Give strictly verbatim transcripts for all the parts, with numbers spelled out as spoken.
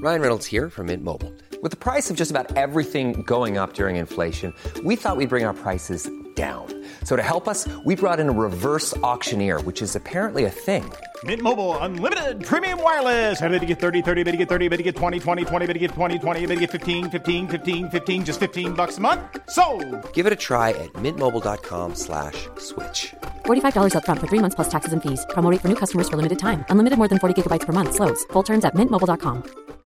Ryan Reynolds here from Mint Mobile. With the price of just about everything going up during inflation, we thought we'd bring our prices down. So to help us, we brought in a reverse auctioneer, which is apparently a thing. Mint Mobile Unlimited Premium Wireless. How to get thirty, thirty, how to get thirty, how to get twenty, twenty, twenty, how to get twenty, twenty, how to get fifteen, fifteen, fifteen, fifteen, just fifteen bucks a month? Sold! Give it a try at mintmobile.com slash switch. forty-five dollars up front for three months plus taxes and fees. Promo rate for new customers for limited time. Unlimited more than forty gigabytes per month. Slows full terms at mint mobile dot com.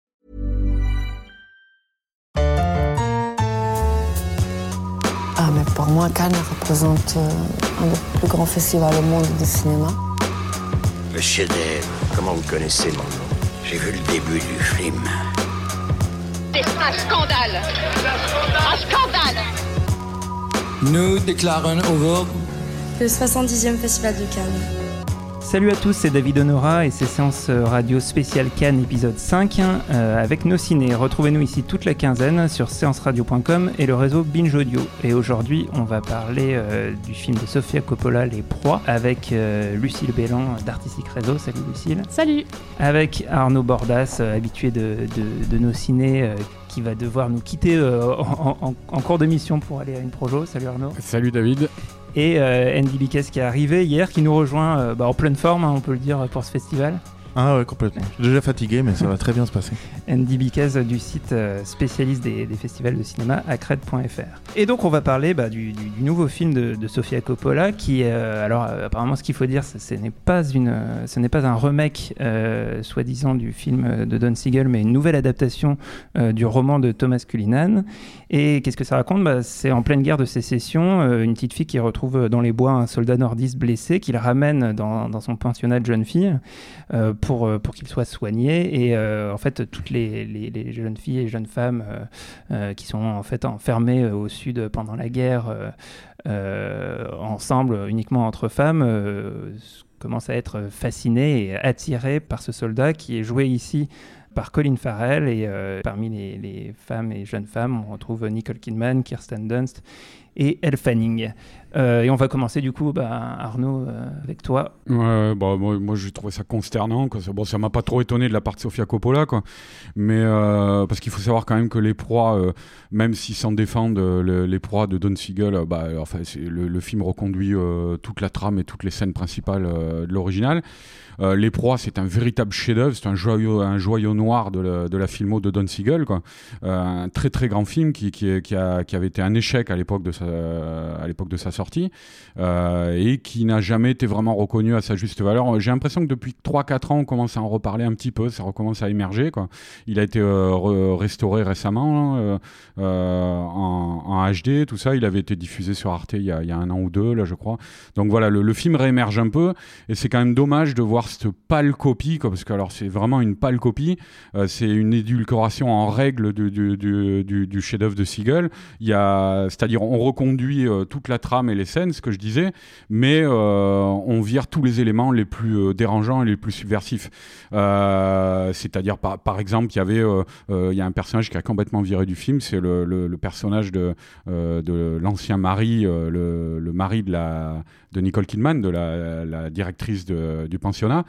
Ah, mais pour moi, Cannes représente un des plus grands festivals au monde de cinéma. Le chef-d'œuvre, comment vous connaissez mon nom? J'ai vu le début du film. C'est un scandale! Un scandale! Nous déclarons ouvert le soixante-dixième Festival de Cannes. Salut à tous, c'est David Honora et c'est Séance Radio spéciale Cannes épisode cinq euh, avec nos ciné. Retrouvez-nous ici toute la quinzaine sur séance radio point com et le réseau Binge Audio. Et aujourd'hui, on va parler euh, du film de Sofia Coppola, Les Proies, avec euh, Lucille Bélan d'Artistic Réseau. Salut Lucille. Salut. Avec Arnaud Bordas, euh, habitué de, de, de nos ciné, euh, qui va devoir nous quitter euh, en, en, en cours d'émission pour aller à une projo. Salut Arnaud. Salut David. Et euh, Andy Biquet qui est arrivé hier, qui nous rejoint euh, bah, en pleine forme, hein, on peut le dire, pour ce festival. Ah ouais, complètement. Je suis déjà fatigué, mais ça va très bien se passer. Andy Biquet du site euh, spécialiste des, des festivals de cinéma, acred point f r. Et donc on va parler bah, du, du, du nouveau film de, de Sofia Coppola, qui, euh, alors euh, apparemment ce qu'il faut dire, ce n'est pas, une, euh, ce n'est pas un remake, euh, soi-disant, du film de Don Siegel, mais une nouvelle adaptation euh, du roman de Thomas Cullinan. Et qu'est-ce que ça raconte? Bah, c'est en pleine guerre de sécession, euh, une petite fille qui retrouve dans les bois un soldat nordiste blessé, qui le ramène dans, dans son pensionnat de jeune fille, euh, pour, euh, pour qu'il soit soigné. Et euh, en fait, toutes les, les, les jeunes filles et jeunes femmes euh, euh, qui sont en fait enfermées euh, au sud pendant la guerre, euh, euh, ensemble, uniquement entre femmes, euh, commencent à être fascinées et attirées par ce soldat qui est joué ici par Colin Farrell. Et euh, parmi les, les femmes et jeunes femmes, on retrouve Nicole Kidman, Kirsten Dunst et Elle Fanning. Euh, et on va commencer du coup, bah, Arnaud, euh, avec toi. Ouais, bah, moi, moi j'ai trouvé ça consternant, quoi. Bon, ça m'a pas trop étonné de la part de Sofia Coppola, quoi. Mais euh, parce qu'il faut savoir quand même que Les Proies, euh, même s'ils s'en défendent, euh, le, Les Proies de Don Siegel, euh, bah, enfin, c'est, le, le film reconduit euh, toute la trame et toutes les scènes principales euh, de l'original. Euh, Les Proies, c'est un véritable chef-d'œuvre, c'est un joyau, un joyau noir de la, de la filmo de Don Siegel, quoi. Euh, un très très grand film qui, qui, qui, a, qui avait été un échec à l'époque de sa, à l'époque de sa sortie, euh, et qui n'a jamais été vraiment reconnu à sa juste valeur. J'ai l'impression que depuis trois quatre ans, on commence à en reparler un petit peu, ça recommence à émerger, quoi. Il a été euh, re- restauré récemment, hein, euh, en, en H D, tout ça. Il avait été diffusé sur Arte il y a, il y a un an ou deux, là, je crois. Donc voilà, le, le film réémerge un peu, et c'est quand même dommage de voir cette pâle copie, quoi, parce que alors c'est vraiment une pâle copie. Euh, c'est une édulcoration en règle du, du, du, du, du chef-d'œuvre de Siegel. Il y a, c'est-à-dire, on reconduit euh, toute la trame et les scènes, ce que je disais, mais euh, on vire tous les éléments les plus euh, dérangeants et les plus subversifs. Euh, c'est-à-dire, par, par exemple, il y avait, euh, euh, il y a un personnage qui a complètement viré du film, c'est le, le, le personnage de, euh, de l'ancien mari, euh, le, le mari de la de Nicole Kidman, de la, la directrice de, du pensionnat,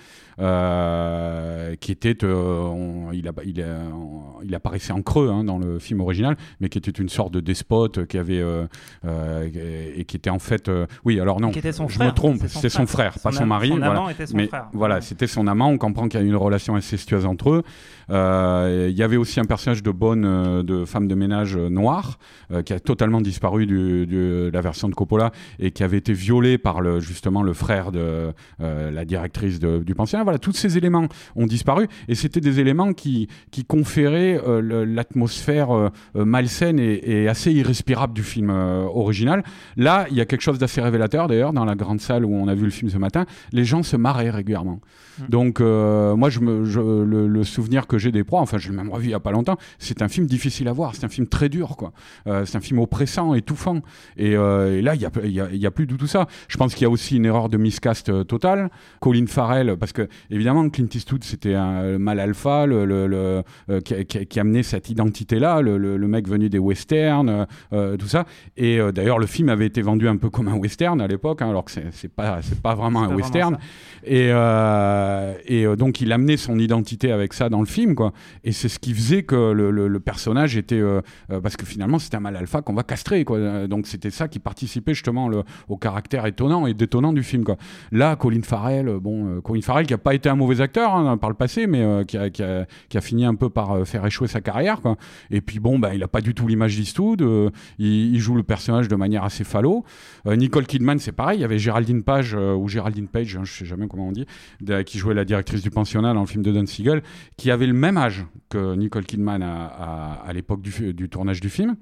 euh, qui était, euh, on, il, a, il, a, on, il apparaissait en creux, hein, dans le film original, mais qui était une sorte de despote qui avait euh, euh, et, et qui était en fait, euh, oui, alors non, je frère, me trompe, son c'était son frère, frère pas son, son mari, son voilà. amant était son mais frère. voilà, c'était son amant. On comprend qu'il y a une relation incestueuse entre eux. Euh, il y avait aussi un personnage de bonne, euh, de femme de ménage euh, noire, euh, qui a totalement disparu du, du, de la version de Coppola et qui avait été violée par le, justement le frère de euh, la directrice de, du pensionnat. Voilà, tous ces éléments ont disparu et c'était des éléments qui, qui conféraient euh, le, l'atmosphère euh, malsaine et, et assez irrespirable du film euh, original. Là, il y a quelque chose d'assez révélateur d'ailleurs dans la grande salle où on a vu le film ce matin. Les gens se marraient régulièrement. Mmh. Donc euh, moi, je me, je, le, le souvenir que j'ai des Proies, enfin je l'ai même revu il y a pas longtemps, c'est un film difficile à voir, c'est un film très dur, quoi. Euh, c'est un film oppressant, étouffant. Et, euh, et là, il y a, il y a, il y a plus du tout ça. Je pense qu'il y a aussi une erreur de miscast euh, totale. Colin Farrell, parce que évidemment Clint Eastwood c'était un mal alpha, le, le, le, euh, qui, qui, qui, qui amenait cette identité-là, le, le, le mec venu des westerns, euh, tout ça. Et euh, d'ailleurs, le film avait été vendu un peu comme un western à l'époque, hein, alors que c'est, c'est pas, c'est pas vraiment c'est un pas western. Vraiment et euh, et euh, donc, il amenait son identité avec ça dans le film, quoi. Et c'est ce qui faisait que le, le, le personnage était, euh, euh, parce que finalement, c'était un mâle alpha qu'on va castrer, quoi. Donc, c'était ça qui participait justement le, au caractère étonnant et détonnant du film, quoi. Là, Colin Farrell, bon, euh, Colin Farrell qui a pas été un mauvais acteur hein, par le passé, mais euh, qui, a, qui, a, qui a fini un peu par euh, faire échouer sa carrière, quoi. Et puis bon, bah, il a pas du tout l'image d'Eastwood. Euh, il, il joue le personnage de manière assez falot. Euh, Nicole Kidman, c'est pareil. Il y avait Géraldine Page euh, ou Géraldine Page, hein, je sais jamais comment on dit, de, qui jouait la directrice du pensionnat dans le film de Don Siegel, qui avait le même âge que Nicole Kidman à, à, à l'époque du, du tournage du film.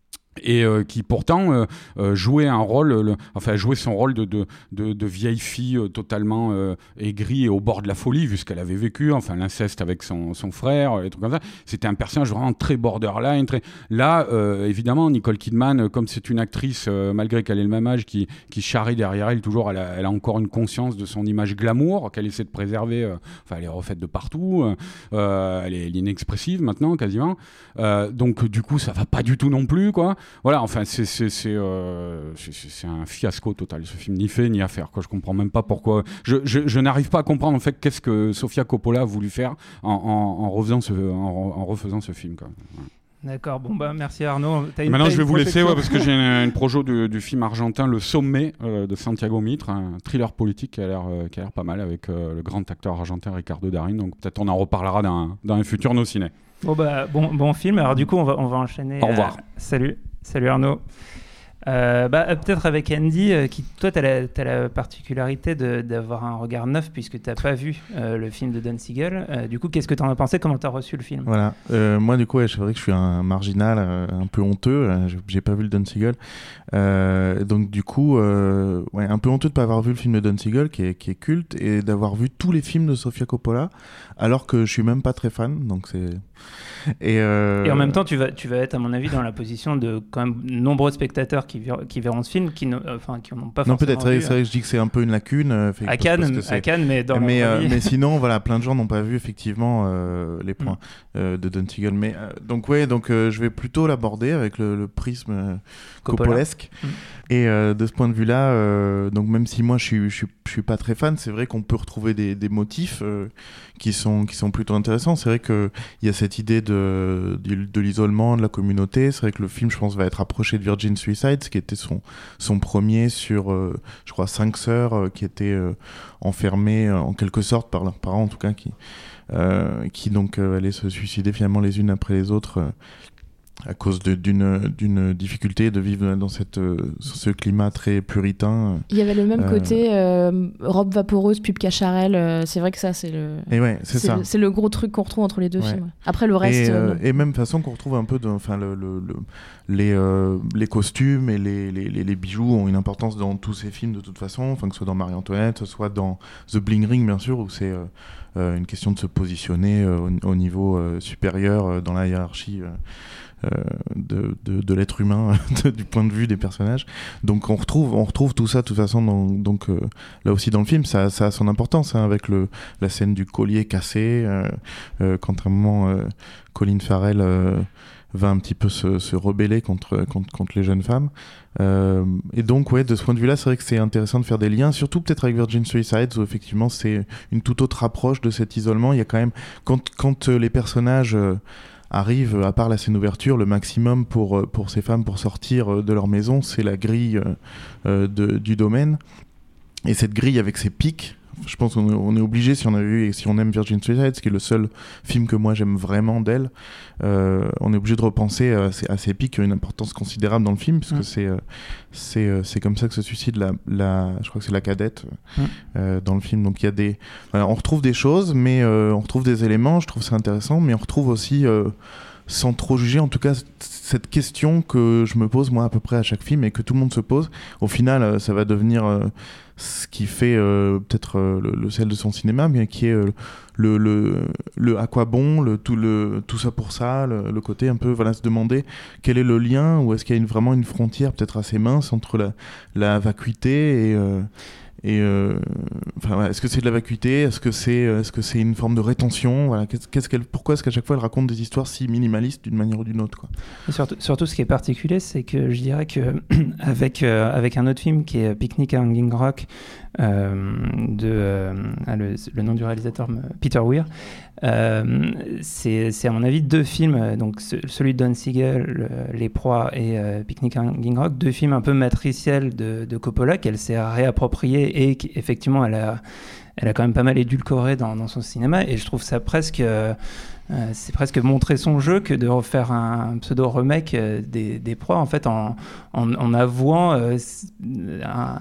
Et euh, qui pourtant euh, euh, jouait un rôle, le, enfin jouait son rôle de, de, de, de vieille fille euh, totalement euh, aigrie et au bord de la folie vu ce qu'elle avait vécu, enfin l'inceste avec son, son frère, les trucs comme ça. C'était un personnage vraiment très borderline. Très... Là, euh, évidemment, Nicole Kidman, comme c'est une actrice, euh, malgré qu'elle ait le même âge, qui, qui charrie derrière elle toujours, elle a, elle a encore une conscience de son image glamour qu'elle essaie de préserver. Euh, enfin, elle est refaite de partout. Euh, elle est inexpressive maintenant, quasiment. Euh, donc, du coup, ça va pas du tout non plus, quoi. Voilà, enfin, c'est, c'est, c'est, euh, c'est, c'est un fiasco total, ce film, ni fait ni à faire, quoi. Je comprends même pas pourquoi. Je, je, je n'arrive pas à comprendre, en fait, qu'est-ce que Sofia Coppola a voulu faire en, en, en, refaisant, ce, en, en refaisant ce film, quoi. Ouais. D'accord, bon bah merci Arnaud. T'as une, Maintenant t'as je vais une vous laisser ouais, parce que j'ai une, une projo du, du film argentin Le Sommet euh, de Santiago Mitre, un thriller politique qui a l'air, euh, qui a l'air pas mal avec euh, le grand acteur argentin Ricardo Darín, donc peut-être on en reparlera dans, dans un futur No Ciné. Bon bah bon, bon film, alors du coup on va, on va enchaîner. Au revoir. Euh, salut, salut Arnaud. Euh, bah, peut-être avec Andy, euh, qui, toi, tu as la, t'as la particularité de, d'avoir un regard neuf puisque tu n'as pas vu euh, le film de Don Siegel. Euh, du coup, qu'est-ce que tu en as pensé ? Comment tu as reçu le film ? Voilà. Euh, moi, du coup, ouais, c'est vrai que je suis un marginal, euh, un peu honteux. Euh, j'ai pas vu le Don Siegel. Euh, donc, du coup, euh, ouais, un peu honteux de ne pas avoir vu le film de Don Siegel, qui est, qui est culte, et d'avoir vu tous les films de Sofia Coppola, alors que je suis même pas très fan. Donc, c'est... Et, euh... et en même temps, tu vas, tu vas être, à mon avis, dans la position de quand même nombreux spectateurs qui, qui verront ce film, qui n'ont, enfin, qui n'ont pas forcément non, peut-être, vu. C'est vrai que je dis que c'est un peu une lacune. Euh, à Cannes, à Cannes, mais dans mais, mon euh, avis... mais sinon, voilà, plein de gens n'ont pas vu effectivement euh, les points mm. euh, de Don Siegel. Mais euh, donc ouais, donc euh, je vais plutôt l'aborder avec le, le prisme euh, coppolesque. Mm. Et euh, de ce point de vue-là, euh, donc même si moi je suis, je suis, je suis pas très fan, c'est vrai qu'on peut retrouver des, des motifs euh, qui sont qui sont plutôt intéressants. C'est vrai que il y a cette idée de, de de l'isolement de la communauté. C'est vrai que le film, je pense, va être approché de Virgin Suicides, qui était son son premier sur, euh, je crois, cinq sœurs euh, qui étaient euh, enfermées euh, en quelque sorte par leurs parents, en tout cas, qui euh, qui donc euh, allaient se suicider finalement les unes après les autres. Euh, à cause de, d'une, d'une difficulté de vivre dans cette, ce climat très puritain. Il y avait le même euh... côté euh, robe vaporeuse, pub Cacharel. Euh, c'est vrai que ça, c'est le, et ouais, c'est, c'est, ça. Le, c'est le gros truc qu'on retrouve entre les deux ouais. films. Après, le reste... Et, euh, euh, et même façon qu'on retrouve un peu de, enfin, le, le, le, les, euh, les costumes et les, les, les, les bijoux ont une importance dans tous ces films de toute façon, enfin, que ce soit dans Marie-Antoinette, soit dans The Bling Ring, bien sûr, où c'est euh, une question de se positionner euh, au, au niveau euh, supérieur euh, dans la hiérarchie euh, Euh, de, de, de l'être humain de, du point de vue des personnages. Donc on retrouve, on retrouve tout ça de toute façon dans, donc, euh, là aussi dans le film, ça, ça a son importance hein, avec le, la scène du collier cassé euh, euh, quand à un moment euh, Colin Farrell euh, va un petit peu se, se rebeller contre, contre, contre les jeunes femmes. Euh, et donc, ouais, de ce point de vue-là, c'est vrai que c'est intéressant de faire des liens, surtout peut-être avec Virgin Suicides, où effectivement c'est une toute autre approche de cet isolement. Il y a quand même, quand, quand euh, les personnages euh, arrive, à part la scène d'ouverture, le maximum pour, pour ces femmes pour sortir de leur maison, c'est la grille euh, de, du domaine. Et cette grille avec ses pics, je pense qu'on est, on est obligé, si on a vu et si on aime Virgin Suicides, ce qui est le seul film que moi j'aime vraiment d'elle, euh, on est obligé de repenser à ces, à ces pics qui ont une importance considérable dans le film, parce que mmh. c'est, euh, c'est, euh, c'est comme ça que se suicide la, la, je crois que c'est la cadette mmh. euh, dans le film. Donc il y a des, voilà, on retrouve des choses, mais euh, on retrouve des éléments, je trouve ça intéressant, mais on retrouve aussi, euh, sans trop juger, en tout cas cette question que je me pose moi à peu près à chaque film et que tout le monde se pose. Au final, euh, ça va devenir euh, ce qui fait euh, peut-être euh, le, le sel de son cinéma, mais qui est euh, le, le, le à quoi bon, le, tout, le, tout ça pour ça, le, le côté un peu, voilà, se demander quel est le lien, ou est-ce qu'il y a une, vraiment une frontière peut-être assez mince entre la, la vacuité et... Euh, Et euh, enfin, voilà, est-ce que c'est de la vacuité ? Est-ce que c'est, est-ce que c'est une forme de rétention ? Voilà, qu'est-ce, qu'est-ce qu'elle, pourquoi est-ce qu'à chaque fois elle raconte des histoires si minimalistes d'une manière ou d'une autre, quoi ? Et surtout, surtout, ce qui est particulier, c'est que je dirais que avec euh, avec un autre film qui est Picnic à Hanging Rock, euh, de euh, le, le nom du réalisateur, Peter Weir. Euh, c'est, c'est à mon avis deux films, donc ce, celui de Don Siegel, le, Les Proies et euh, Picnic à Hanging Rock, deux films un peu matriciels de, de Coppola qu'elle s'est réapproprié et qu'effectivement elle a, elle a quand même pas mal édulcoré dans, dans son cinéma, et je trouve ça presque... Euh, Euh, c'est presque montrer son jeu que de refaire un pseudo remake euh, des, des Proies, en fait, en, en, en avouant euh, un,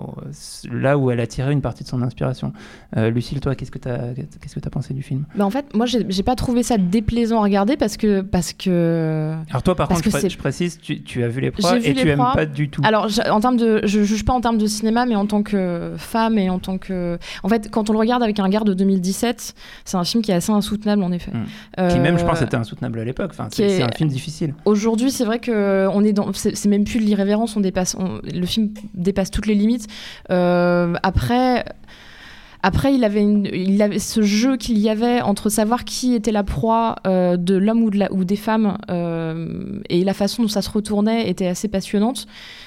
euh, là où elle a tiré une partie de son inspiration. Euh, Lucille, toi, qu'est-ce que t'as, qu'est-ce que t'as pensé du film ? Bah en fait, moi, j'ai, j'ai pas trouvé ça déplaisant à regarder parce que parce que. Alors toi, par contre, je, pré- je précise, tu, tu as vu les Proies et tu aimes pas du tout. Alors, je, en termes de, je juge pas en termes de cinéma, mais en tant que femme et en tant que, en fait, quand on le regarde avec un regard de deux mille dix-sept, c'est un film qui est assez insoutenable, en effet. Mmh. Euh, qui même, je pense, était insoutenable à l'époque. Enfin, c'est, est... c'est un film difficile. Aujourd'hui, c'est vrai que on est dans, c'est, c'est même plus de l'irrévérence. On dépasse, on, le film dépasse toutes les limites. Euh, après. Après, il avait, une, il avait ce jeu qu'il y avait entre savoir qui était la proie euh, de l'homme ou, de la, ou des femmes, euh, et la façon dont ça se retournait était assez passionnante.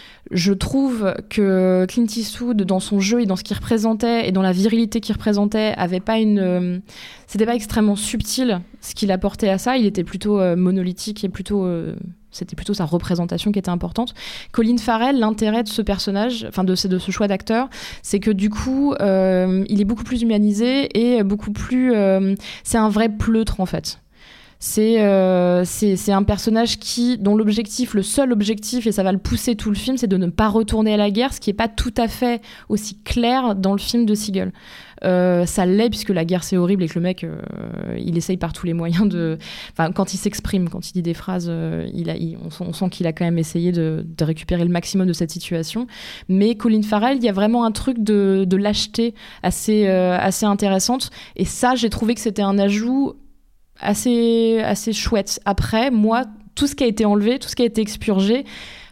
Je trouve que Clint Eastwood, dans son jeu et dans ce qu'il représentait et dans la virilité qu'il représentait, avait pas une, euh, c'était pas extrêmement subtil ce qu'il apportait à ça. Il était plutôt euh, monolithique et plutôt, euh, c'était plutôt sa représentation qui était importante. Colin Farrell, l'intérêt de ce personnage, enfin de, de ce choix d'acteur, c'est que du coup, euh, il est beaucoup plus humanisé et beaucoup plus, euh, c'est un vrai pleutre en fait. C'est, euh, c'est, c'est un personnage qui, dont l'objectif, le seul objectif, et ça va le pousser tout le film, c'est de ne pas retourner à la guerre, ce qui n'est pas tout à fait aussi clair dans le film de Siegel. Euh, ça l'est, puisque la guerre c'est horrible et que le mec, euh, il essaye par tous les moyens de... Enfin, quand il s'exprime, quand il dit des phrases, euh, il a, il, on, sent, on sent qu'il a quand même essayé de, de récupérer le maximum de cette situation. Mais Colin Farrell, il y a vraiment un truc de, de lâcheté assez, euh, assez intéressante. Et ça, j'ai trouvé que c'était un ajout assez, assez chouette. Après, moi, tout ce qui a été enlevé, tout ce qui a été expurgé,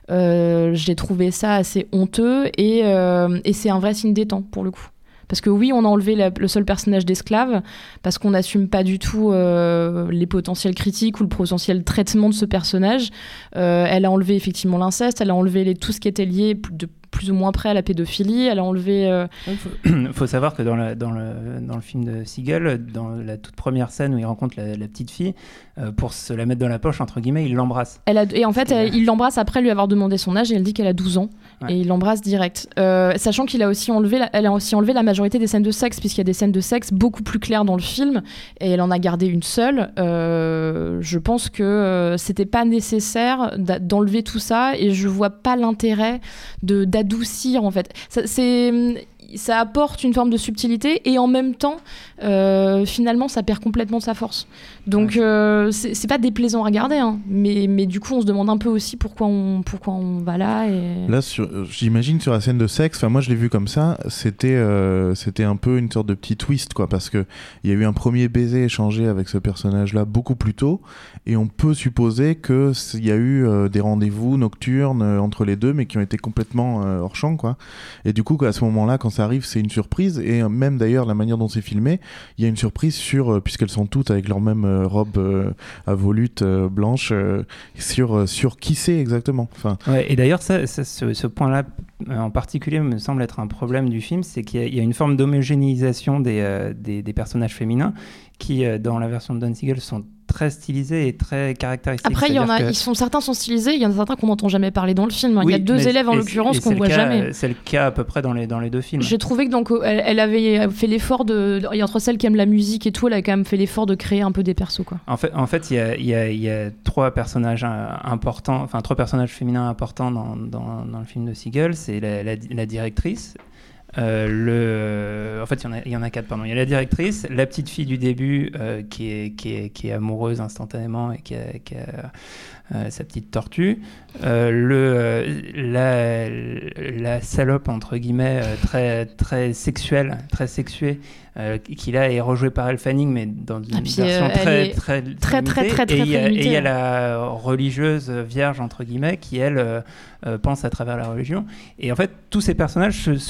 euh, j'ai trouvé ça assez honteux et, euh, et c'est un vrai signe des temps, pour le coup. Parce que oui, on a enlevé la, le seul personnage d'esclave, parce qu'on n'assume pas du tout euh, les potentiels critiques ou le potentiel traitement de ce personnage. Euh, elle a enlevé effectivement l'inceste, elle a enlevé les, tout ce qui était lié de plus ou moins près à la pédophilie, elle a enlevé... Euh... Il faut savoir que dans, la, dans, le, dans le film de Siegel, dans la toute première scène où il rencontre la, la petite fille, euh, pour se la mettre dans la poche, entre guillemets, il l'embrasse. Elle a, et en fait, elle, il l'embrasse après lui avoir demandé son âge, et elle dit qu'elle a douze ans, ouais. Et il l'embrasse direct. Euh, sachant qu'il a aussi enlevé la, elle a aussi enlevé la majorité des scènes de sexe, puisqu'il y a des scènes de sexe beaucoup plus claires dans le film, et elle en a gardé une seule. Euh, je pense que euh, c'était pas nécessaire d'enlever tout ça, et je vois pas l'intérêt de d'adoucir en fait. Ça, c'est, ça apporte une forme de subtilité et en même temps, euh, finalement, ça perd complètement sa force. Donc, euh, c'est, c'est pas déplaisant à regarder, hein, mais, mais du coup, on se demande un peu aussi pourquoi on, pourquoi on va là. Et... Là, sur, j'imagine sur la scène de sexe, enfin moi je l'ai vu comme ça, c'était, euh, c'était un peu une sorte de petit twist, quoi, parce qu'il y a eu un premier baiser échangé avec ce personnage-là beaucoup plus tôt, et on peut supposer qu'il y a eu euh, des rendez-vous nocturnes euh, entre les deux, mais qui ont été complètement euh, hors champ, quoi. Et du coup, à ce moment-là, quand ça arrive, c'est une surprise, et euh, même d'ailleurs, la manière dont c'est filmé, il y a une surprise sur, euh, puisqu'elles sont toutes avec leur même euh, robe euh, à volute euh, blanche, euh, sur, euh, sur qui c'est exactement. Enfin... Ouais, et d'ailleurs, ça, ça, ce, ce point-là euh, en particulier me semble être un problème du film, c'est qu'il y a, il y a une forme d'homogénéisation des, euh, des, des personnages féminins qui, euh, dans la version de Don Siegel, sont très stylisés et très caractéristiques. Après, il y en a, que... ils sont, certains sont stylisés, il y en a certains qu'on n'entend jamais parler dans le film. Oui, il y a deux élèves en l'occurrence qu'on voit cas, jamais. C'est le cas à peu près dans les, dans les deux films. J'ai trouvé que donc elle, elle avait fait l'effort de, de, entre celles qui aiment la musique et tout, elle a quand même fait l'effort de créer un peu des persos, quoi. En fait, en fait, il y a, il y a, il y a trois personnages importants, enfin trois personnages féminins importants dans, dans, dans le film de Siegel. C'est la, la, la directrice. Euh, le... En fait, il y en a, il y en a quatre, pardon. Il y a la directrice, la petite fille du début euh, qui, est, qui, est, qui est amoureuse instantanément et qui a, qui a euh, sa petite tortue. Euh, le, la, la salope, entre guillemets, euh, très, très sexuelle, très sexuée, euh, qui là est rejouée par Elle Fanning, mais dans une puis, version euh, très, très, très, très, très, très, très, et il y a, limitée. Et il y a la religieuse vierge, entre guillemets, qui elle euh, euh, pense à travers la religion. Et en fait, tous ces personnages se, se, se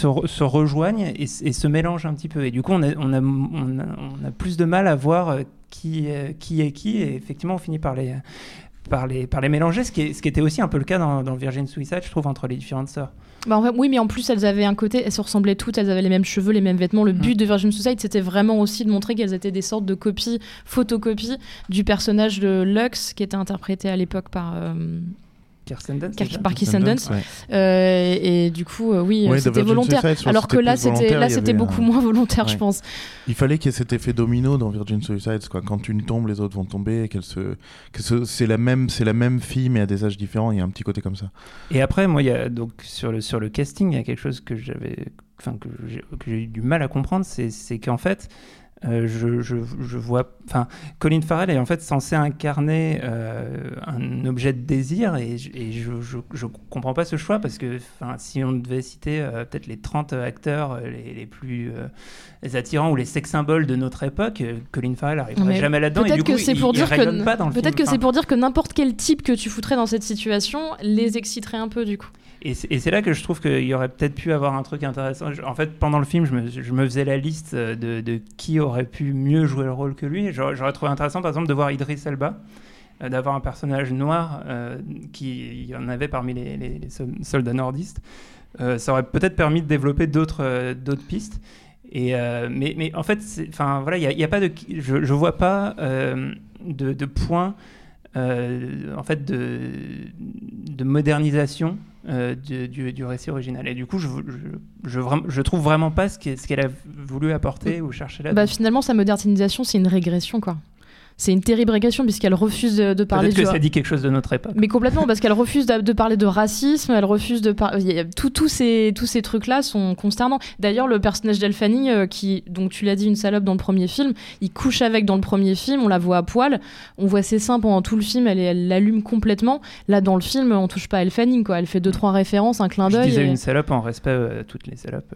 rejoignent et, et se mélangent un petit peu. Et du coup, on a, on a, on a, on a plus de mal à voir qui, qui est qui. Et effectivement, on finit par les, par les, par les mélanger, ce qui, est, ce qui était aussi un peu le cas dans, dans Virgin Suicide, je trouve, entre les différentes sœurs. Bah en fait, oui, mais en plus, elles avaient un côté, elles se ressemblaient toutes, elles avaient les mêmes cheveux, les mêmes vêtements. Le but mmh. de Virgin Suicide, c'était vraiment aussi de montrer qu'elles étaient des sortes de copies, photocopies du personnage de Lux, qui était interprété à l'époque par... Euh... Kirsten Dunst, Car- par Kirsten Dunst, ouais. euh, et, et du coup, euh, oui, ouais, c'était volontaire. Suicide, alors que là, c'était, là, c'était beaucoup un... moins volontaire, ouais. je pense. Il fallait qu'il y ait cet effet domino dans Virgin Suicide, quoi. Quand une tombe, les autres vont tomber, et qu'elle se, que ce, c'est la même, c'est la même fille, mais à des âges différents. Il y a un petit côté comme ça. Et après, moi, il y a donc sur le sur le casting, il y a quelque chose que j'avais, enfin que j'ai, que j'ai eu du mal à comprendre, c'est, c'est qu'en fait. Euh, je, je, je vois, enfin, Colin Farrell est en fait censé incarner euh, un objet de désir et, et je, je, je comprends pas ce choix parce que, enfin, si on devait citer euh, peut-être les trente acteurs euh, les, les plus euh, les attirants ou les sex symboles de notre époque, euh, Colin Farrell n'arriverait jamais là-dedans et du coup, il, il rayonne pas dans le film. Peut-être que c'est pour dire que n'importe quel type que tu foutrais dans cette situation les exciterait un peu du coup. Et c'est, et c'est là que je trouve qu'il y aurait peut-être pu avoir un truc intéressant. En fait, pendant le film, je me, je me faisais la liste de, de qui aurait pu mieux jouer le rôle que lui. J'aurais, j'aurais trouvé intéressant, par exemple, de voir Idris Elba, euh, d'avoir un personnage noir euh, qui y en avait parmi les, les, les soldats nordistes. Euh, ça aurait peut-être permis de développer d'autres, euh, d'autres pistes. Et, euh, mais, mais en fait, enfin voilà, il y, y a pas de, je, je vois pas euh, de, de point, euh, en fait, de, de modernisation. Euh, du, du, du récit original et du coup je, je, je, je trouve vraiment pas ce qu'elle, ce qu'elle a voulu apporter ou chercher là. Bah, finalement sa modernisation c'est une régression quoi. C'est une terrible régression puisqu'elle refuse de, de parler... Peut-être que du... ça dit quelque chose de notre époque. Mais complètement, parce qu'elle refuse de, de parler de racisme, elle refuse de parler... Tous tout ces, tous ces trucs-là sont consternants. D'ailleurs, le personnage d'Elle Fanning, euh, qui, donc tu l'as dit, une salope dans le premier film, il couche avec dans le premier film, on la voit à poil, on voit ses seins pendant tout le film, elle, elle l'allume complètement. Là, dans le film, on touche pas à Elle Fanning, quoi. Elle fait deux, trois références, un clin d'œil. Je disais et... une salope en respect à toutes les salopes.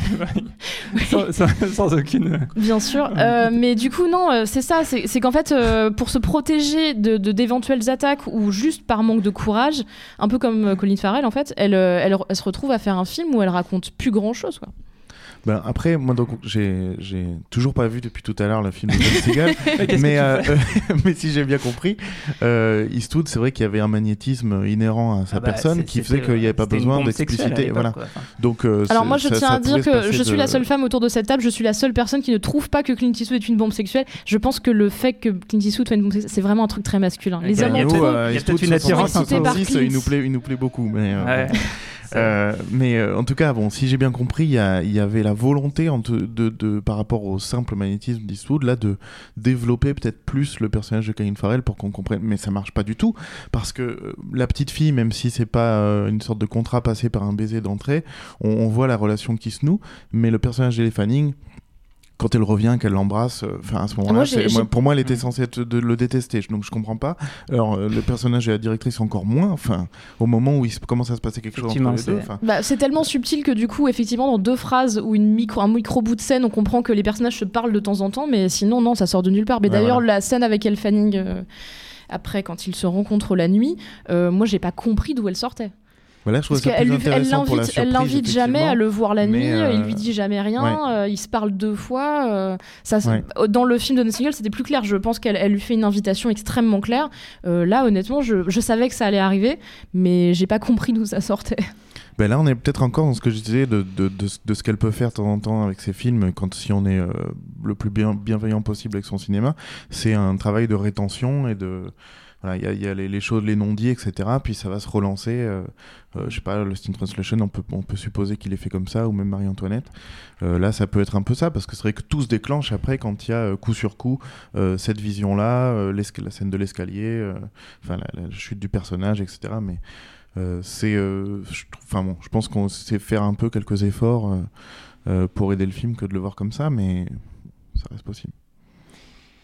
sans, sans, sans aucune... Bien sûr. Euh, mais du coup, non, c'est ça. C'est, c'est qu'en fait, euh, pour se protéger de, de, d'éventuelles attaques ou juste par manque de courage, un peu comme Colin Farrell, en fait, elle, elle, elle se retrouve à faire un film où elle raconte plus grand-chose, quoi. Ben après, moi, donc, j'ai, j'ai toujours pas vu depuis tout à l'heure le film de Don Siegel, mais, euh, euh, mais si j'ai bien compris, euh, Eastwood, c'est vrai qu'il y avait un magnétisme inhérent à sa ah bah, personne qui faisait qu'il n'y avait pas besoin d'expliciter. Voilà. Quoi, enfin. Donc, euh, alors moi, je ça, tiens ça à dire que je suis de... la seule femme autour de cette table, je suis la seule personne qui ne trouve pas que Clint Eastwood est une bombe sexuelle. Je pense que le fait que Clint Eastwood soit une bombe sexuelle, c'est vraiment un truc très masculin. Les hommes ont trop... Il y a peut-être une attirance il nous plaît, il nous plaît beaucoup, mais... Euh, ouais. Euh, mais euh, en tout cas, bon, si j'ai bien compris, il y, a, il y avait la volonté en te, de, de, par rapport au simple magnétisme d'Eastwood, là, de développer peut-être plus le personnage de Colin Farrell pour qu'on comprenne. Mais ça marche pas du tout, parce que euh, la petite fille, même si c'est pas euh, une sorte de contrat passé par un baiser d'entrée, on, on voit la relation qui se noue, mais le personnage d'Elle Fanning, quand elle revient, qu'elle l'embrasse, enfin euh, à ce moment-là, moi, c'est, moi, pour moi, elle était censée être de, de le détester, donc je comprends pas. Alors euh, le personnage et la directrice encore moins. Enfin, au moment où il se, commence à se passer quelque chose entre les deux. Bah, c'est tellement subtil que du coup, effectivement, dans deux phrases ou une micro, un micro bout de scène, on comprend que les personnages se parlent de temps en temps, mais sinon non, ça sort de nulle part. Mais ouais, d'ailleurs, voilà. La scène avec Elle Fanning euh, après, quand ils se rencontrent la nuit, euh, moi, j'ai pas compris d'où elle sortait. Voilà, je Parce ça qu'elle plus elle l'invite, elle l'invite jamais à le voir la nuit, euh... il lui dit jamais rien, ouais. euh, ils se parlent deux fois. Euh, ça, ouais. Dans le film de Don Siegel, c'était plus clair. Je pense qu'elle elle lui fait une invitation extrêmement claire. Euh, là, honnêtement, je, je savais que ça allait arriver, mais j'ai pas compris d'où ça sortait. Ben là, on est peut-être encore dans ce que je disais de, de, de, de ce qu'elle peut faire de temps en temps avec ses films, quand si on est euh, le plus bien, bienveillant possible avec son cinéma. C'est un travail de rétention et de... Voilà, il y a, y a les, les choses, les non-dits, et cetera. Puis ça va se relancer. Euh, euh, je sais pas, Lost in Translation, on peut, on peut supposer qu'il est fait comme ça, ou même Marie-Antoinette. Euh, là, ça peut être un peu ça, parce que c'est vrai que tout se déclenche après quand il y a euh, coup sur coup euh, cette vision-là, euh, la scène de l'escalier, euh, enfin la, la chute du personnage, et cetera. Mais euh, c'est, euh, enfin bon, je pense qu'on sait faire un peu quelques efforts euh, euh, pour aider le film que de le voir comme ça, mais ça reste possible.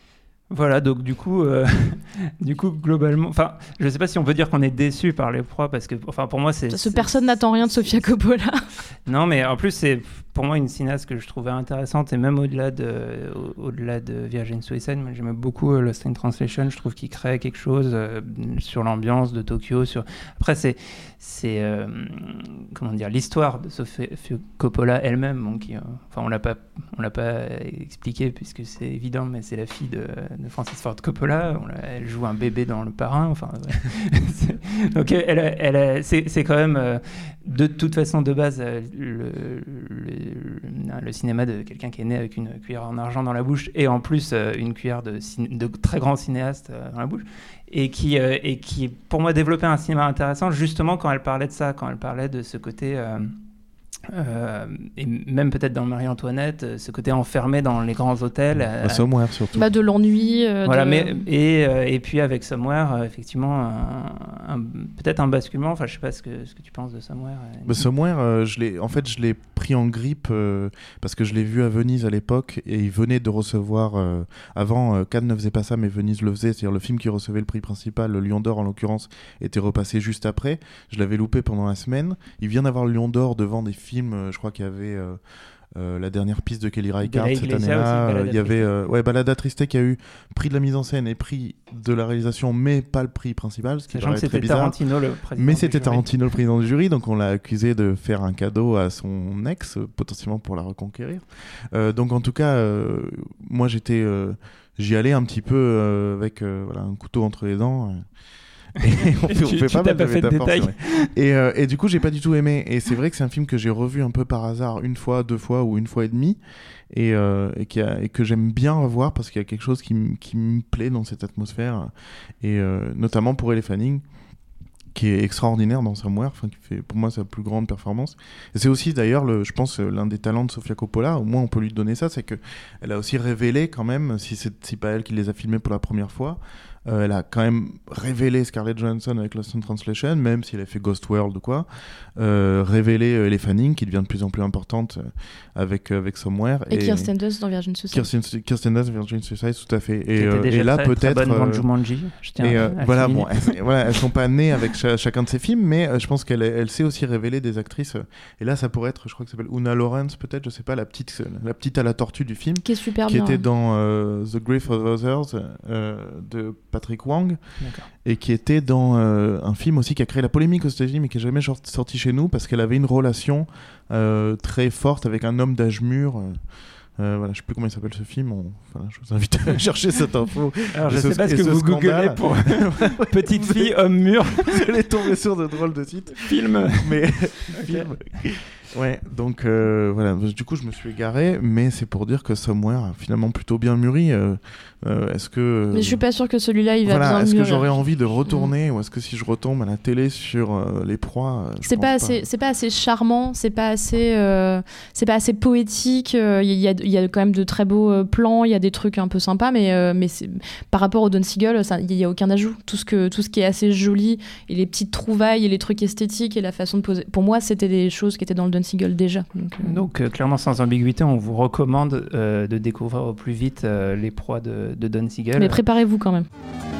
Voilà, donc du coup, euh, du coup globalement, enfin, je sais pas si on peut dire qu'on est déçu par les proies parce que, enfin, pour moi, c'est. Parce que personne n'attend rien de Sofia Coppola. Non, mais en plus, c'est pour moi une cinéaste que je trouvais intéressante et même au-delà de, au- au-delà de Virgin Suicide, moi, j'aimais beaucoup euh, Lost in Translation. Je trouve qu'il crée quelque chose euh, sur l'ambiance de Tokyo. Sur après, c'est, c'est euh, comment dire, l'histoire de Sofia Coppola elle-même. Bon, qui, euh, enfin, on l'a pas, on l'a pas expliqué puisque c'est évident, mais c'est la fille de, de Francis Ford Coppola. On l'a- elle joue un bébé dans Le Parrain. Enfin, ouais. C'est- donc elle, a- elle, a- c'est, c'est quand même euh, de toute façon de base euh, le, le, le cinéma de quelqu'un qui est né avec une cuillère en argent dans la bouche et en plus euh, une cuillère de, cin- de très grands cinéastes euh, dans la bouche et qui, euh, et qui pour moi développait un cinéma intéressant justement quand elle parlait de ça, quand elle parlait de ce côté euh, euh, et même peut-être dans Marie-Antoinette, euh, ce côté enfermé dans les grands hôtels. euh, Somewhere surtout. Bah, de l'ennui. euh, voilà, de- mais et, euh, et puis avec Somewhere, euh, effectivement, un- un- peut-être un basculement. Enfin, je sais pas ce que ce que tu penses de Somewhere. euh, Bah, Somewhere, euh, je l'ai, en fait, je l'ai pris en grippe euh, parce que je l'ai vu à Venise à l'époque et il venait de recevoir. Euh, avant, euh, Cannes ne faisait pas ça, mais Venise le faisait. C'est-à-dire le film qui recevait le prix principal, le Lion d'Or en l'occurrence, était repassé juste après. Je l'avais loupé pendant la semaine. Il vient d'avoir le Lion d'Or devant des films. euh, je crois qu'il y avait. Euh, Euh, la dernière piste de Kelly Reichardt la cette Iglesia année-là, aussi, Balada euh, il y avait Triste. euh, ouais, Balada Triste qui a eu prix de la mise en scène et prix de la réalisation, mais pas le prix principal, ce qui Sachant paraît que très c'était bizarre. Tarantino le président Mais du c'était jury. Tarantino le président du jury, donc on l'a accusé de faire un cadeau à son ex, euh, potentiellement pour la reconquérir. Euh, donc en tout cas, euh, moi j'étais, euh, j'y allais un petit peu euh, avec euh, voilà, un couteau entre les dents. euh. Et on fait, on Tu- fait tu pas t'as mal pas de fait de métaphores, détails. c'est vrai. Et, euh, et du coup, j'ai pas du tout aimé. Et c'est vrai que c'est un film que j'ai revu un peu par hasard, une fois, deux fois ou une fois et demie, et, euh, et, qui a- et que j'aime bien revoir parce qu'il y a quelque chose qui, m- qui me plaît dans cette atmosphère, et euh, notamment pour Elle Fanning, qui est extraordinaire dans Somewhere, enfin qui fait pour moi sa plus grande performance. Et c'est aussi d'ailleurs, le, je pense, euh, l'un des talents de Sofia Coppola, au moins on peut lui donner ça, c'est que elle a aussi révélé quand même, si c'est si pas elle qui les a filmés pour la première fois, euh, elle a quand même révélé Scarlett Johansson avec Lost in Translation, même si elle a fait Ghost World ou quoi, euh, révélé euh, Elle Fanning, qui devient de plus en plus importante euh, avec, euh, avec Somewhere. Et, Kirsten Dunst dans Virgin Suicide. Kirsten, Kirsten Dunst, Virgin Suicide, tout à fait. Qui Et, était euh, déjà et là, très- très peut-être. bonne dans euh, Jumanji, je tiens et, à- euh, à voilà, souligner. bon, elles, voilà, elles sont pas nées avec cha- chacun de ces films, mais euh, je pense qu'elle elle sait aussi révéler des actrices. euh, et là, ça pourrait être, je crois que ça s'appelle Una Lawrence, peut-être, je sais pas, la petite, la petite à la tortue du film. Qui est super qui bien, était hein. dans euh, The Grief of Others euh, de Patrick Wang. D'accord. Et qui était dans euh, un film aussi qui a créé la polémique aux États-Unis, mais qui n'est jamais sorti- sorti chez nous parce qu'elle avait une relation euh, très forte avec un homme d'âge mur. euh, Euh, voilà, je sais plus comment il s'appelle ce film. On... Voilà, je vous invite à chercher cette info. Alors, Et je ce- sais pas ce et que ce vous scandale. googlez pour petite fille, homme mur. Vous allez tomber sur de drôles de titres. Film. Mais film. Ouais, donc euh, voilà. Du coup, je me suis égaré, mais c'est pour dire que Somewhere a finalement plutôt bien mûri. Euh, euh, est-ce que Mais je suis pas sûr que celui-là il va voilà, bien est-ce que mûrir. j'aurais envie de retourner ou est-ce que si je retombe à la télé sur euh, les proies, euh, je C'est pense pas assez, c'est pas assez charmant, c'est pas assez, euh, c'est pas assez poétique. euh, Il y, a, il y a quand même de très beaux euh, plans, il y a des trucs un peu sympas, mais euh, mais c'est, par rapport au Don Siegel, ça, il y a aucun ajout. Tout ce que tout ce qui est assez joli et les petites trouvailles et les trucs esthétiques et la façon de poser. Pour moi, c'était des choses qui étaient dans le Don Siegel déjà. Donc, euh, Donc, euh, clairement, sans ambiguïté, on vous recommande euh, de découvrir au plus vite euh, les proies de, de Don Siegel. Mais préparez-vous quand même.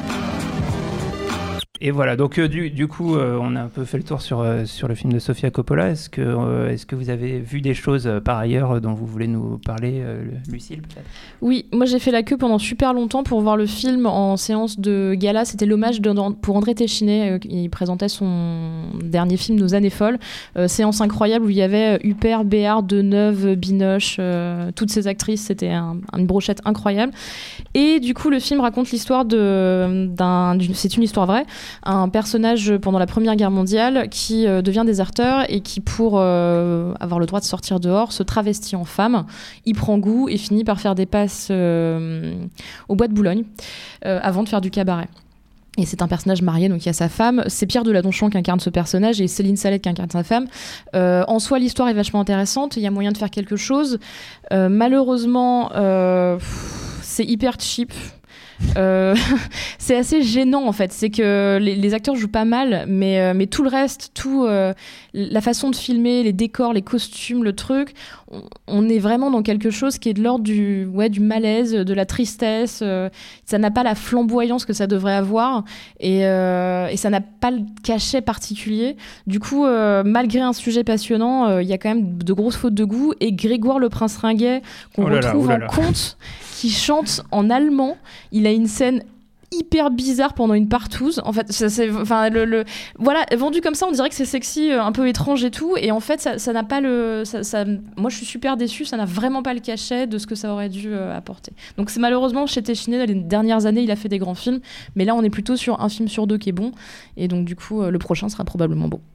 Et voilà, donc euh, du, du coup, euh, on a un peu fait le tour sur, euh, sur le film de Sofia Coppola. Est-ce que, euh, est-ce que vous avez vu des choses euh, par ailleurs euh, dont vous voulez nous parler, euh, Lucille, peut-être ? Oui, moi j'ai fait la queue pendant super longtemps pour voir le film en séance de gala. C'était l'hommage de, pour André Téchiné. Euh, il présentait son dernier film, Nos années folles. Euh, séance incroyable où il y avait Huppert, Béard, Deneuve, Binoche, euh, toutes ces actrices. C'était un, une brochette incroyable. Et du coup, le film raconte l'histoire de, d'un, d'une, c'est une histoire vraie. Un personnage pendant la Première Guerre mondiale qui euh, devient déserteur et qui, pour euh, avoir le droit de sortir dehors, se travestit en femme. Il prend goût et finit par faire des passes euh, au Bois de Boulogne euh, avant de faire du cabaret. Et c'est un personnage marié, donc il y a sa femme. C'est Pierre Deladonchamp qui incarne ce personnage et Céline Salette qui incarne sa femme. Euh, en soi, l'histoire est vachement intéressante. Il y a moyen de faire quelque chose. Euh, malheureusement, euh, pff, c'est hyper cheap. Euh, c'est assez gênant en fait, c'est que les, les acteurs jouent pas mal, mais, euh, mais tout le reste, tout, euh, la façon de filmer, les décors, les costumes, le truc, on est vraiment dans quelque chose qui est de l'ordre du, ouais, du malaise, de la tristesse. Euh, ça n'a pas la flamboyance que ça devrait avoir et, euh, et ça n'a pas le cachet particulier. Du coup, euh, malgré un sujet passionnant, il euh, y a quand même de grosses fautes de goût. Et Grégoire le Prince Ringuet, qu'on oh là retrouve là, oh là en conte, qui chante en allemand, il a une scène hyper bizarre pendant une partouze. En fait, ça, c'est, enfin, le, le, voilà, vendu comme ça, on dirait que c'est sexy, un peu étrange et tout. Et en fait, ça, ça n'a pas le, ça, ça, moi, je suis super déçue. Ça n'a vraiment pas le cachet de ce que ça aurait dû euh, apporter. Donc, c'est malheureusement chez Téchiné, dans les dernières années, il a fait des grands films, mais là, on est plutôt sur un film sur deux qui est bon. Et donc, du coup, euh, le prochain sera probablement bon.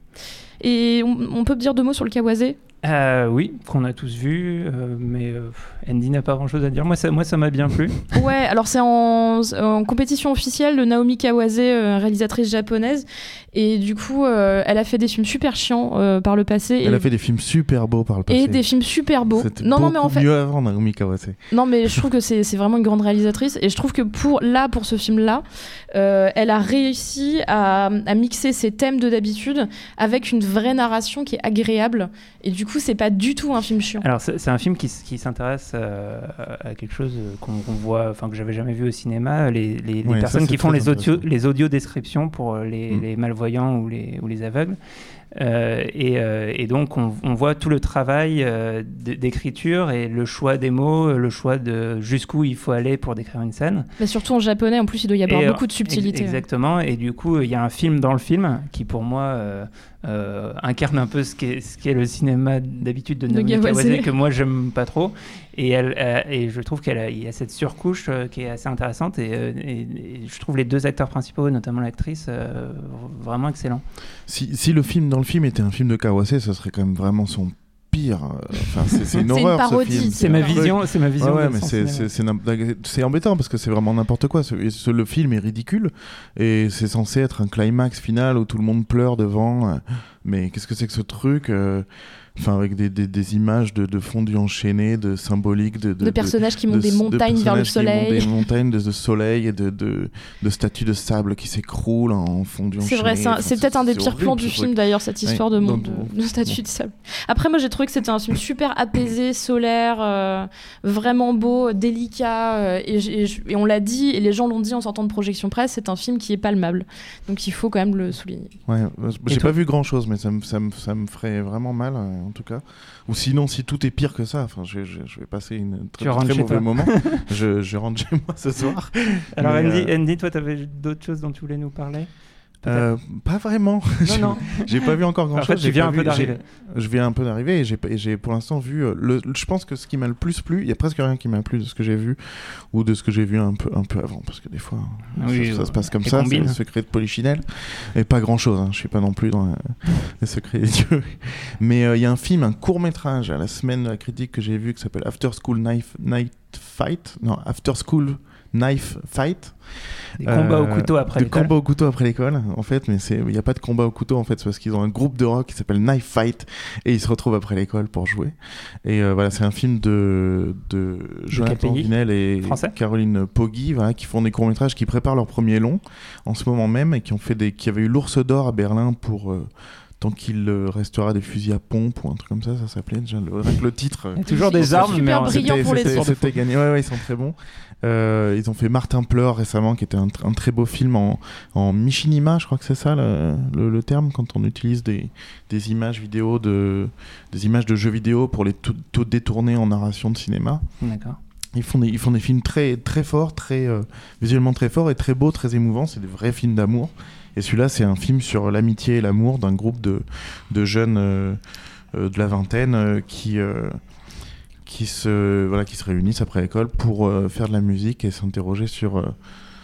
Et on, on peut dire deux mots sur le Kawase ? Euh, oui, qu'on a tous vu, euh, mais euh, Andy n'a pas grand-chose à dire. Moi, ça, moi, ça m'a bien plu. Ouais, alors c'est en, en compétition officielle de Naomi Kawase, euh, réalisatrice japonaise, et du coup, euh, elle a fait des films super chiants euh, par le passé. Elle et... a fait des films super beaux par le passé. Et des films super beaux. C'était non, beaucoup non, mais en fait... mieux avant Naomi Kawase. Non, mais je trouve que c'est, c'est vraiment une grande réalisatrice, et je trouve que pour là, pour ce film-là, euh, elle a réussi à, à mixer ses thèmes de d'habitude avec une vraie narration qui est agréable, et du coup, c'est pas du tout un film chiant. Alors c'est, c'est un film qui, qui s'intéresse euh, à quelque chose qu'on, qu'on voit, enfin que j'avais jamais vu au cinéma, les, les, ouais, les personnes ça, qui font les audio, intéressant. les audio descriptions pour les, mmh. les malvoyants ou les, ou les aveugles. Euh, et, euh, et donc on, on voit tout le travail euh, d'écriture et le choix des mots, le choix de jusqu'où il faut aller pour décrire une scène. Mais surtout en japonais, en plus il doit y avoir et, beaucoup de subtilité. Exactement, ouais. Et du coup il y a un film dans le film qui pour moi euh, euh, incarne un peu ce qu'est, ce qu'est le cinéma d'habitude de Naomi Kawase, que moi j'aime pas trop. Et, elle, euh, et je trouve qu'il y a cette surcouche euh, qui est assez intéressante et, euh, et, et je trouve les deux acteurs principaux, notamment l'actrice, euh, vraiment excellents. Si, si le film dans le film était un film de Kawase, ce serait quand même vraiment son pire. Enfin, c'est, c'est une c'est horreur une parodie, ce film. C'est, c'est ma vision, c'est ma vision. Ouais, ouais, mais c'est, c'est, c'est, c'est, c'est embêtant parce que c'est vraiment n'importe quoi. C'est, c'est, le film est ridicule et c'est censé être un climax final où tout le monde pleure devant. Mais qu'est-ce que c'est que ce truc euh... Enfin, avec des, des, des images de, de fondus enchaînés, de symboliques, de, de, de personnages qui montent de, des montagnes de vers le soleil, des montagnes de, de soleil et de, de, de statues de sable qui s'écroulent en fondus enchaînés. C'est vrai, c'est, un, enfin, c'est, c'est peut-être un des pires plans du film d'ailleurs, cette histoire ouais, de, donc, de, bon, de statues bon. de sable. Après, moi j'ai trouvé que c'était un film super apaisé, solaire, euh, vraiment beau, délicat, euh, et, et, et on l'a dit, et les gens l'ont dit en sortant de projection presse, c'est un film qui est palmable. Donc il faut quand même le souligner. Ouais, j'ai et pas toi vu grand chose, mais ça me, ça me, ça me ferait vraiment mal euh, en tout cas. Ou sinon, si tout est pire que ça, enfin, je, je, je vais passer une très, très mauvais toi. moment. je, je rentre chez moi ce soir. Alors mais, Andy, euh... Andy, toi, t'avais d'autres choses dont tu voulais nous parler ? Euh, pas vraiment. Non, non. J'ai pas vu encore grand en fait, chose. Tu viens un vu, peu d'arriver. Je viens un peu d'arriver et j'ai, et j'ai pour l'instant vu. Euh, le, je pense que ce qui m'a le plus plu, il y a presque rien qui m'a plu de ce que j'ai vu ou de ce que j'ai vu un peu, un peu avant, parce que des fois, oui, ça, ça se passe comme ça. Combine. C'est le secret de Polichinelle et pas grand chose. Hein, je suis pas non plus dans euh, les secrets des dieux. Mais il euh, y a un film, un court métrage à la semaine de la critique que j'ai vu qui s'appelle After School Knife Night Fight. Non, After School Knife Fight. Des combats euh, au couteau après des l'école. Des combats au couteau après l'école, en fait, mais il n'y a pas de combat au couteau, en fait, c'est parce qu'ils ont un groupe de rock qui s'appelle Knife Fight et ils se retrouvent après l'école pour jouer. Et euh, voilà, c'est un film de, de Jonathan Vinel et Français. Caroline Poggi, voilà, qui font des courts-métrages, qui préparent leur premier long en ce moment même et qui ont fait des, qui avaient eu l'Ours d'Or à Berlin pour. Euh, Tant qu'il euh, restera des fusils à pompe ou un truc comme ça, ça s'appelait déjà le, avec le titre. Il y a toujours des armes, mais super brillant pour les c'était, c'était gagné. Ouais, ouais, ils sont très bons. Euh, ils ont fait Martin Pleure récemment, qui était un, un très beau film en, en Michinima, je crois que c'est ça le, le, le terme, quand on utilise des, des images vidéo de, des images de jeux vidéo pour les tout, tout détourner en narration de cinéma. D'accord. Ils font des, ils font des films très, très forts, très, euh, visuellement très forts et très beaux, très émouvants. C'est des vrais films d'amour. Et celui-là, c'est un film sur l'amitié et l'amour d'un groupe de, de jeunes euh, euh, de la vingtaine euh, qui, euh, qui, se, voilà, qui se réunissent après l'école pour euh, faire de la musique et s'interroger sur, euh,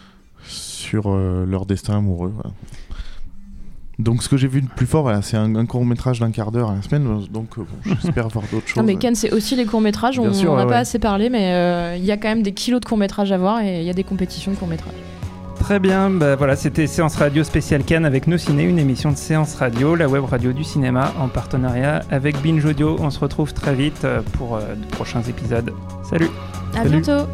sur euh, leur destin amoureux. Voilà. Donc ce que j'ai vu de plus fort, voilà, c'est un, un court-métrage d'un quart d'heure à la semaine, donc euh, bon, j'espère voir d'autres choses. Non mais Ken, c'est aussi les courts-métrages, on sûr, n'en a ouais, pas ouais. assez parlé, mais il euh, y a quand même des kilos de courts-métrages à voir et il y a des compétitions de courts-métrages. Très bien, bah voilà, c'était Séance Radio spéciale Cannes avec Nos Ciné, une émission de Séance Radio, la web radio du cinéma en partenariat avec Binge Audio. On se retrouve très vite pour euh, de prochains épisodes. Salut. À Salut. bientôt.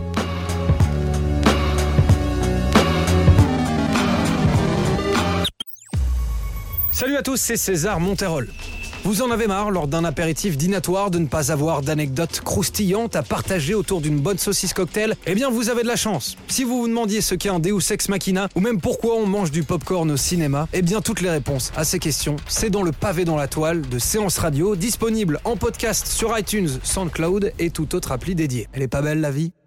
Salut à tous, c'est César Monterol. Vous en avez marre, lors d'un apéritif dînatoire, de ne pas avoir d'anecdotes croustillantes à partager autour d'une bonne saucisse cocktail? Eh bien, vous avez de la chance. Si vous vous demandiez ce qu'est un Deus Ex Machina, ou même pourquoi on mange du popcorn au cinéma, eh bien, toutes les réponses à ces questions, c'est dans le pavé dans la toile de Séance Radio, disponible en podcast sur iTunes, SoundCloud et toute autre appli dédiée. Elle est pas belle, la vie?